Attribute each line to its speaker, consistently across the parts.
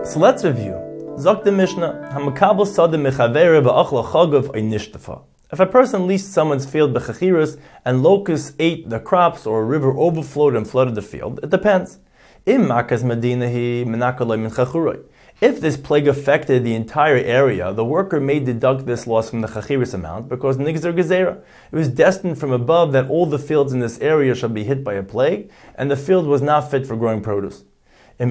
Speaker 1: So let's review. Zok the Mishnah, Hamakabel Sadim Mechavere Ba'achla Chagav Nishtafa. If a person leased someone's field b'chachirus and locusts ate the crops or a river overflowed and flooded the field, it depends. If this plague affected the entire area, the worker may deduct this loss from the chachirus amount because nigzer gezerah. It was destined from above that all the fields in this area shall be hit by a plague, and the field was not fit for growing produce. If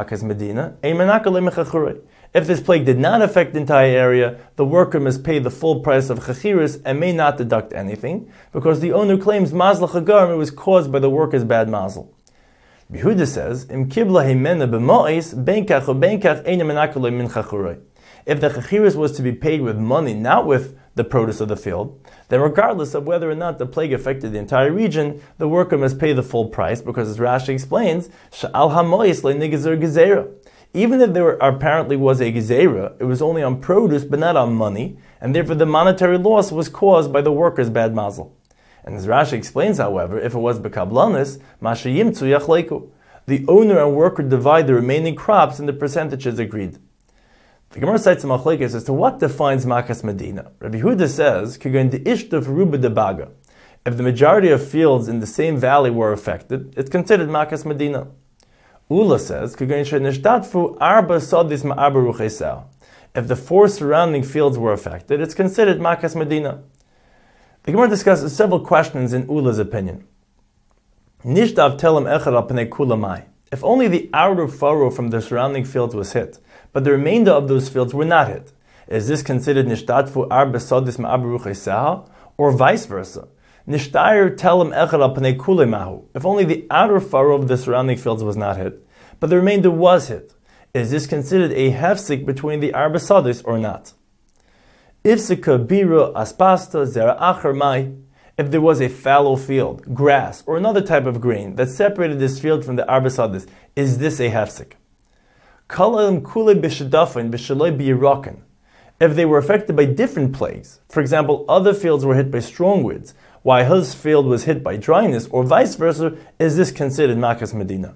Speaker 1: this plague did not affect the entire area, the worker must pay the full price of chachirus and may not deduct anything, because the owner claims mazal chagarim it was caused by the worker's bad mazel. Yehuda says, Im kibla himena b'mo'is, benkach or benkach eina menakale min chachurei. If the chachirus was to be paid with money, not with the produce of the field, then regardless of whether or not the plague affected the entire region, the worker must pay the full price, because as Rashi explains, sha'al hamo'is le'nigezer gezerah. Even if there apparently was a gezerah, it was only on produce but not on money, and therefore the monetary loss was caused by the worker's bad mazel. And as Rashi explains, however, if it was bekablanis, masha yimtzu yachleiku. The owner and worker divide the remaining crops in the percentages agreed. The Gemara cites a machlekes as to what defines makas medina. Rabbi Yehuda says, "Kigan de ishtav ruba de baga." If the majority of fields in the same valley were affected, it's considered makas medina. Ula says, "Kigan shenishtatfu arba sadis ma'arba ruchesau." If the 4 surrounding fields were affected, it's considered makas medina. The Gemara discusses several questions in Ula's opinion. Nishtav telem echad al pnei kulamai. If only the outer furrow from the surrounding fields was hit, but the remainder of those fields were not hit, is this considered nishtatfu arba sadis ma'arba ruchesau, or vice versa? Nishtair telem echad al pnei kulemahu. If only the outer furrow of the surrounding fields was not hit, but the remainder was hit, is this considered a hefsik between the arba sadis or not? If there was a fallow field, grass, or another type of grain that separated this field from the arba sadis, is this a hefsik? If they were affected by different plagues, for example, other fields were hit by strong winds, while his field was hit by dryness, or vice versa, is this considered makas medina?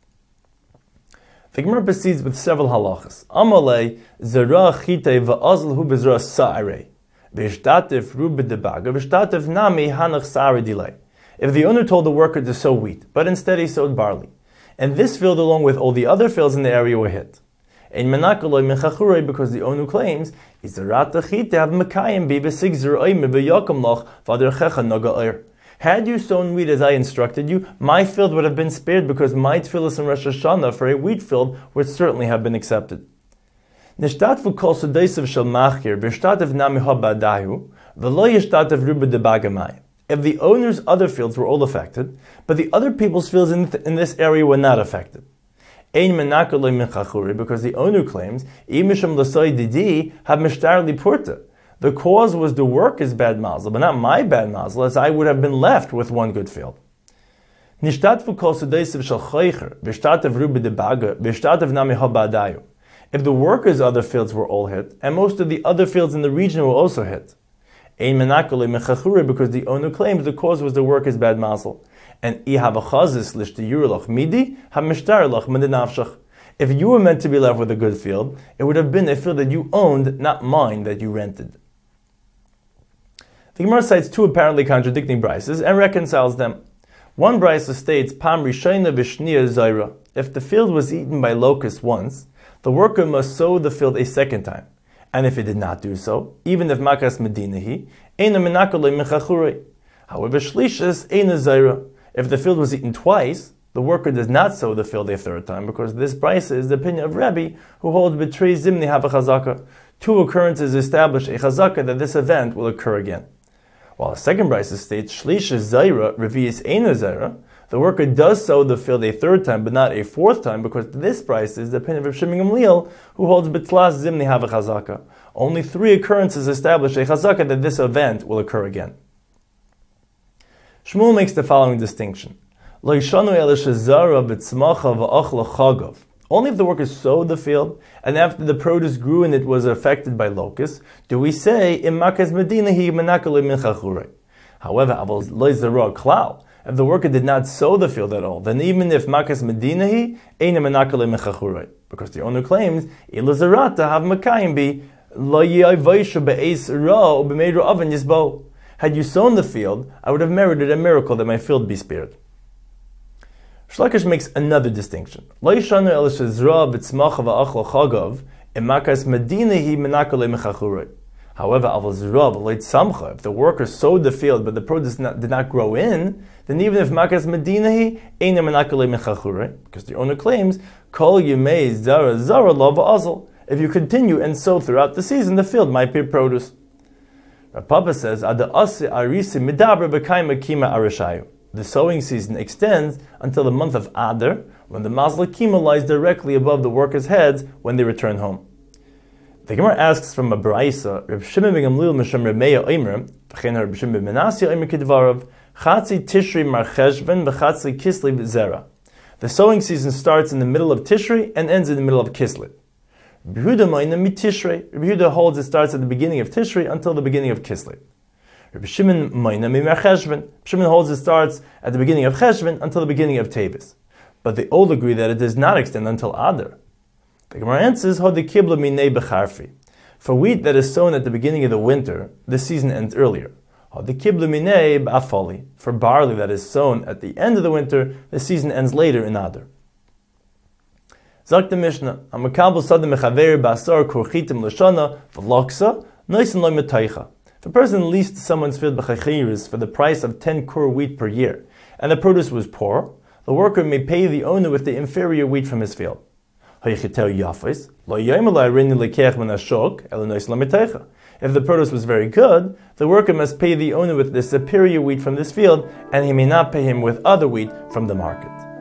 Speaker 1: The Gemara proceeds with several halachas. Amalei zera chitei va'azl hu bezra sa'arei v'ishtatif ruba debaga v'ishtatif nami hanach sa'arei dilei. If the owner told the worker to sow wheat, but instead he sowed barley, and this field along with all the other fields in the area were hit, ein menakaloi min chachurei, because the owner claims izerata chitei have mekayim bi b'sig zeroi me v'yakam lach v'aderchecha naga'ir. Had you sown wheat as I instructed you, my field would have been spared, because my tefillas in Rosh Hashanah for a wheat field would certainly have been accepted. Nishtatvu kol sudaisav shel machir v'ishtatev nami habadahu v'lo yishtatev ruba debagamai. If the owner's other fields were all affected, but the other people's fields in this area were not affected, ein menakalei min chachuri, because the owner claims imisham l'soi didi have mishtar li purta. The cause was the worker's bad mazel, but not my bad mazel, as I would have been left with one good field. Nishtatvu kol sudaisav shel choicher v'ishtatev ruba debaga v'ishtatev nami habadayu. If the worker's other fields were all hit, and most of the other fields in the region were also hit, ein menakalei min chachuri, because the owner claims the cause was the worker's bad mazel, and I have a chazis l'shtiyur midi have mishtar lach medinavshach. If you were meant to be left with a good field, it would have been a field that you owned, not mine that you rented. The Gemara cites 2 apparently contradicting brises and reconciles them. One brisa states, Pam rishayna v'shniya zaira. If the field was eaten by locusts once, the worker must sow the field a second time. And if he did not do so, even if makas medinahi, eina menakalei min chachurei. However, shlishas eina zaira. If the field was eaten twice, the worker does not sow the field a third time, because this brisa is the opinion of Rabbi, who holds betrei zimni have a chazaka. 2 occurrences establish a chazaka that this event will occur again. While the second brisa states shlisha zaira revius eina zaira, the worker does sow the field a third time, but not a fourth time, because this brisa is the opinion of Shimon Gamliel, who holds betlas zimni have a chazaka. Only 3 occurrences establish a chazaka that this event will occur again. Shmuel makes the following distinction. Only if the workers sowed the field, and after the produce grew and it was affected by locusts, do we say, Im makas medina hi menakalei min chachurei. However, If the worker did not sow the field at all, then even if makas medinahi, eina menakale mechachurei, because the owner claims ilazarata have makayim be lo yavaishu be'es ra or b'meidra oven yisbo. Had you sown the field, I would have merited a miracle that my field be spared. Shlakish makes another distinction. Lo yishanu el shezra b'tzmacha va'achla chagav imakas medinahi menakale mechachurei. However, if the worker sowed the field but the produce did not grow in, then even if makas medinahi, because the owner claims, kol yemei zara zara lo va'azal. If you continue and sow throughout the season, the field might bear produce. Rav Papa says, the sowing season extends until the month of Adar, when the Mazal Kima lies directly above the workers' heads when they return home. The Gemara asks from a Braisa, Reb Shimon ben Gamliel Misham Reb Meir Omer, v'chein Reb Shimon ben Menashe Omer kedvarav, Chatzi Tishri Mar Cheshvan v'Chatzi Kislev Zera. The sowing season starts in the middle of Tishri and ends in the middle of Kislev. Reb Yehuda Moina mi Tishrei. Reb Yehuda holds it starts at the beginning of Tishri until the beginning of Kislev. Reb Shimon Moina mi Mar Cheshvan. Shimon holds it starts at the beginning of Cheshvan until the beginning of Tevis. But they all agree that it does not extend until Adar. The Gemara answers, kibla minei becharfi. For wheat that is sown at the beginning of the winter, the season ends earlier. Kibla minei ba'afali. For barley that is sown at the end of the winter, the season ends later in Adar. Zak the Mishnah, Amakabel sadim mechaver ba'asar korchitim l'shana v'loksa noisin loy metaycha. If a person leased someone's field b'chachiris for the price of 10 kur wheat per year, and the produce was poor, the worker may pay the owner with the inferior wheat from his field. If the produce was very good, the worker must pay the owner with the superior wheat from this field, and he may not pay him with other wheat from the market.